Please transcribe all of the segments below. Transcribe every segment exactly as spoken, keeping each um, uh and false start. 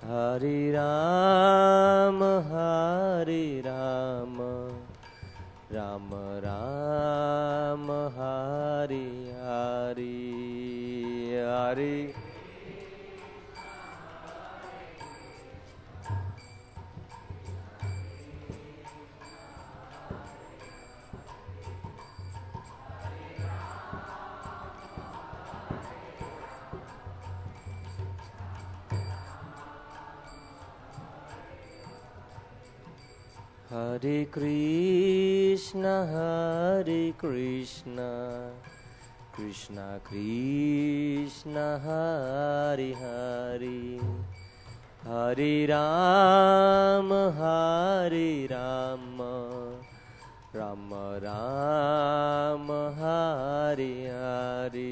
Hare Rama, Hare Rama, Rama Rama, Hare Hare, Hare Hare Krishna, Hare Krishna, Krishna Krishna, Hare Hare, Hare Rama, Hare Rama, Rama Rama, Hare Hare.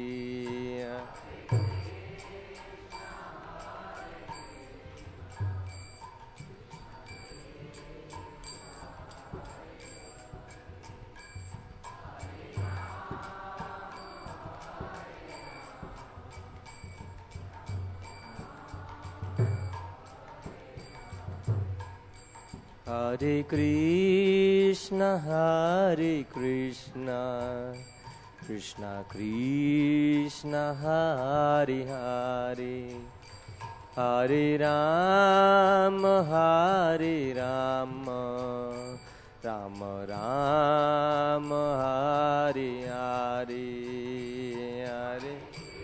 Hare Krishna, Hare Krishna, Krishna Krishna, Hare Hare, Hare Rama, Hare Rama, Rama Rama, Hare Hare, Hare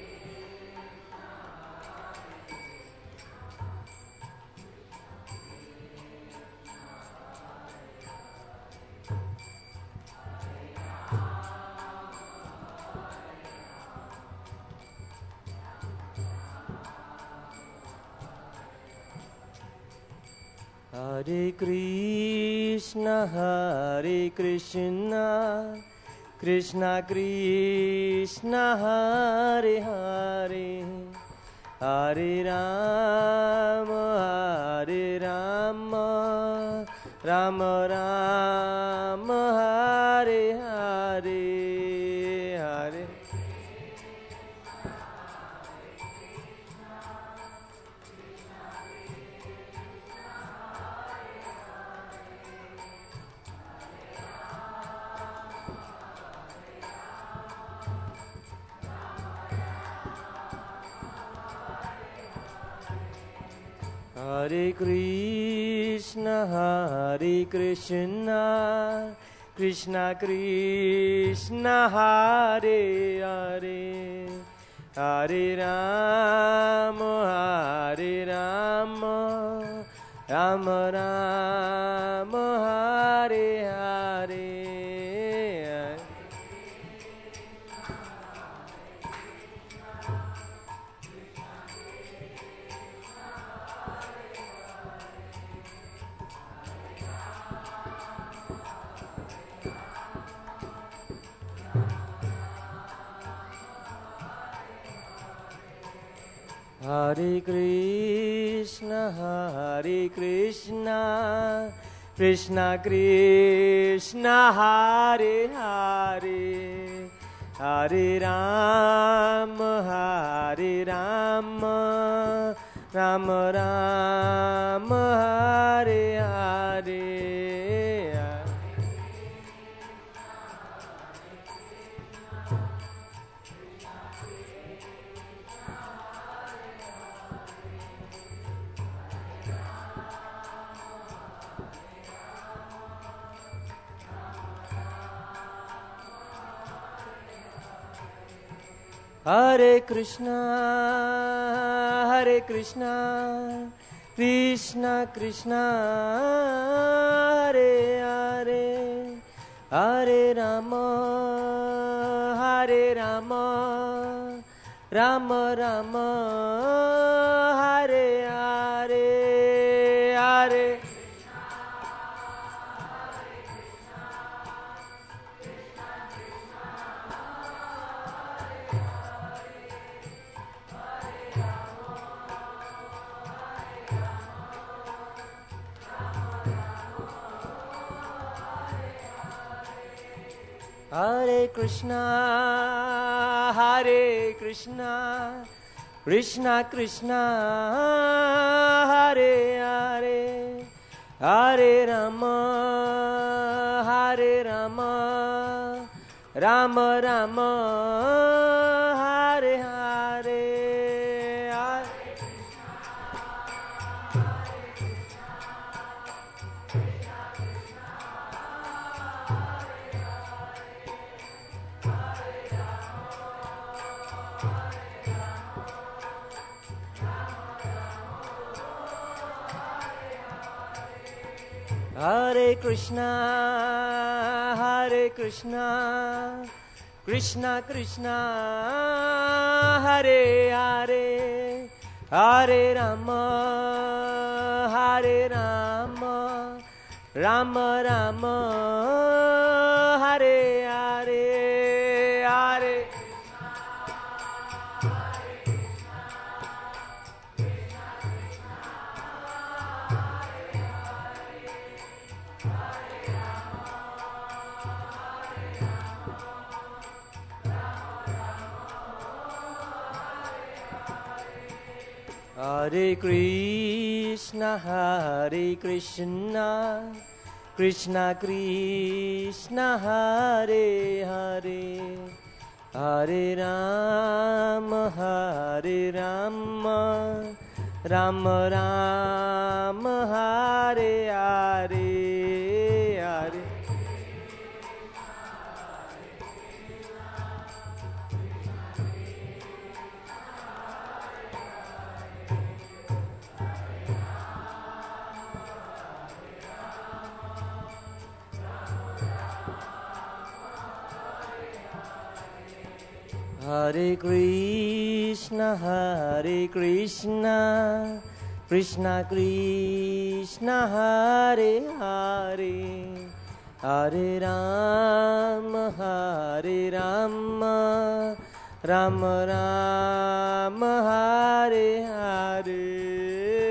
Hare Krishna, Hare Krishna, Krishna Krishna, Hare Hare, Hare Rama, Hare Rama, Rama Rama, Hare Hare, Hare Hare Krishna, Hare Krishna, Krishna Krishna, Hare Hare, Hare Rama, Hare Rama, Rama Rama, Hare Hare. Hare Krishna, Hare Krishna, Krishna Krishna, Hare Hare, Hare Rama, Hare Rama, Rama Rama, Hare Hare. Hare Krishna, Hare Krishna, Krishna Krishna, Hare Hare, Hare Rama, Hare Rama, Rama Rama, Hare Hare, Hare Hare Krishna, Hare Krishna, Krishna Krishna, Ram Ram Hare Hare Hare Hare Krishna, Hare Krishna, Krishna Krishna, Hare Hare, Hare Rama, Hare Rama, Rama Rama, Hare Hare, Hare Hare Krishna, Hare Krishna, Krishna Krishna, Hare Hare, Hare Rama, Hare Rama, Rama Rama, Hare Hare, Hare Hare Krishna, Hare Krishna, Krishna Krishna, Hare Hare, Hare Rama, Hare Rama, Rama Rama, Hare Hare.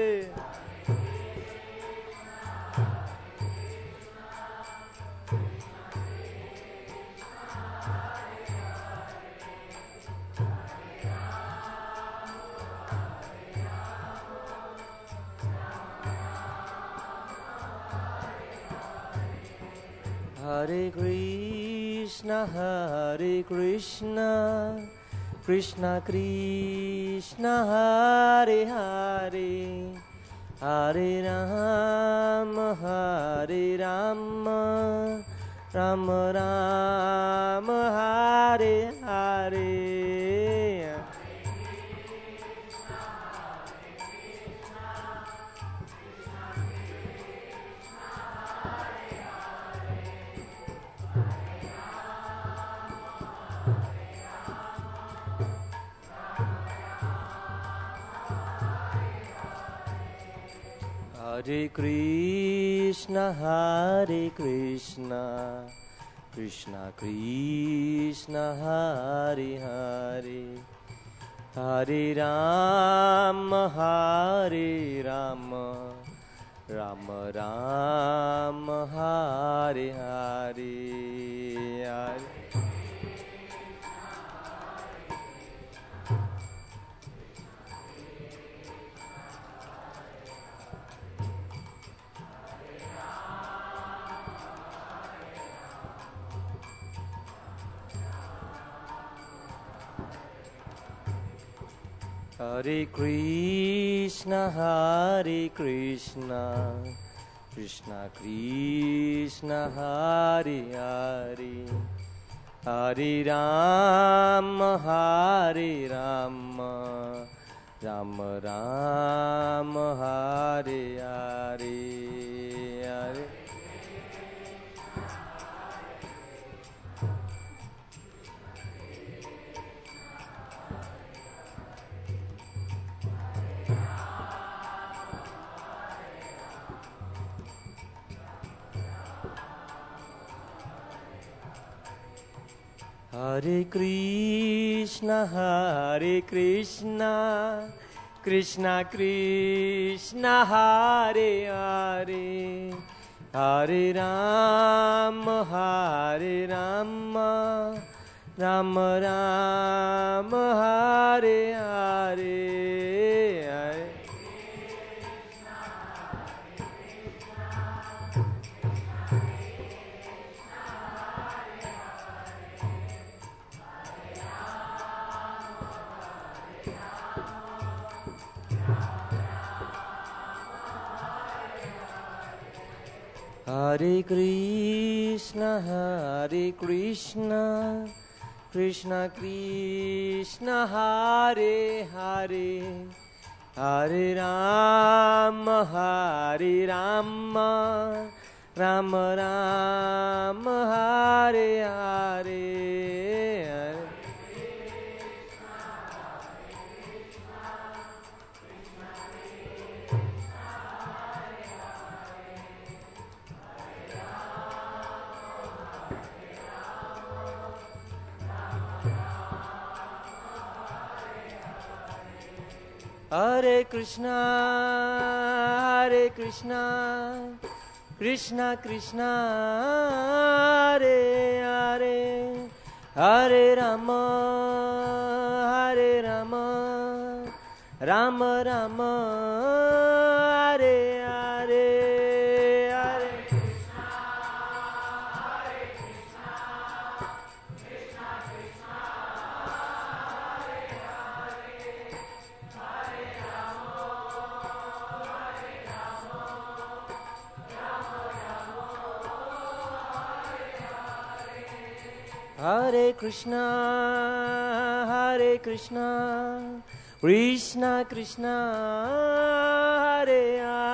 Hare Krishna, Hare Krishna, Krishna Krishna, Hare Hare, Hare Rama, Hare Rama, Rama Rama, Hare Hare. Hare Krishna, Hare Krishna, Krishna Krishna, Hare Hare, Hare Rama, Hare Rama, Rama Rama, Hare Hare, Hare Hare Krishna, Hare Krishna, Krishna Krishna, Hare Hare, Hare Rama, Hare Rama, Rama Rama, Hare Hare, Hare Hare Krishna, Hare Krishna, Krishna Krishna, Hare Hare, Hare Rama, Hare Rama, Rama Rama, Hare Hare, Hare Hare Krishna, Hare Krishna, Krishna Krishna, Hare Hare, Hare Rama, Hare Rama, Rama Rama, Hare Hare, Hare Hare Krishna, Hare Krishna, Krishna Krishna, Hare Hare, Hare Rama, Hare Rama, Rama Rama, Hare Hare, Hare Hare Krishna, Hare Krishna, Krishna Krishna, Hare Hare.